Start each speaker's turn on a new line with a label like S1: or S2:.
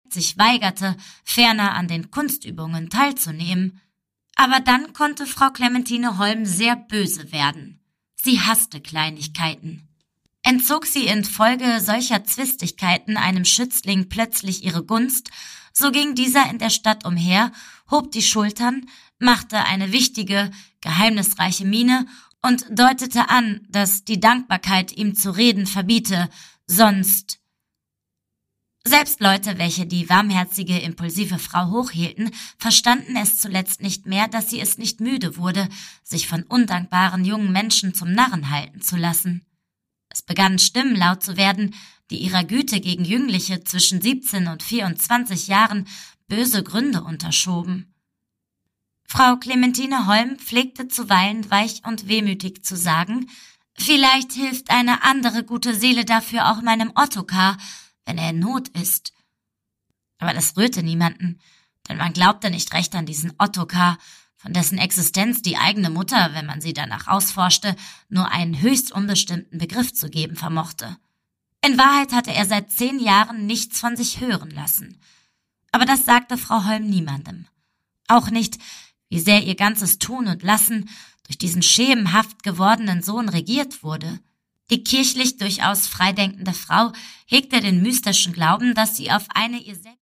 S1: sich weigerte, ferner an den Kunstübungen teilzunehmen. Aber dann konnte Frau Clementine Holm sehr böse werden. Sie hasste Kleinigkeiten. Entzog sie infolge solcher Zwistigkeiten einem Schützling plötzlich ihre Gunst, so ging dieser in der Stadt umher, hob die Schultern, machte eine wichtige, geheimnisreiche Miene und deutete an, dass die Dankbarkeit ihm zu reden verbiete, sonst... Selbst Leute, welche die warmherzige, impulsive Frau hochhielten, verstanden es zuletzt nicht mehr, dass sie es nicht müde wurde, sich von undankbaren jungen Menschen zum Narren halten zu lassen. Es begannen Stimmen laut zu werden, die ihrer Güte gegen Jüngliche zwischen 17 und 24 Jahren böse Gründe unterschoben. Frau Clementine Holm pflegte zuweilen weich und wehmütig zu sagen, vielleicht hilft eine andere gute Seele dafür auch meinem Ottokar, wenn er in Not ist. Aber das rührte niemanden, denn man glaubte nicht recht an diesen Ottokar, von dessen Existenz die eigene Mutter, wenn man sie danach ausforschte, nur einen höchst unbestimmten Begriff zu geben vermochte. In Wahrheit hatte er seit 10 Jahren nichts von sich hören lassen. Aber das sagte Frau Holm niemandem. Auch nicht, wie sehr ihr ganzes Tun und Lassen durch diesen schemenhaft gewordenen Sohn regiert wurde. Die kirchlich durchaus freidenkende Frau hegte den mystischen Glauben, dass sie auf eine ihr selbst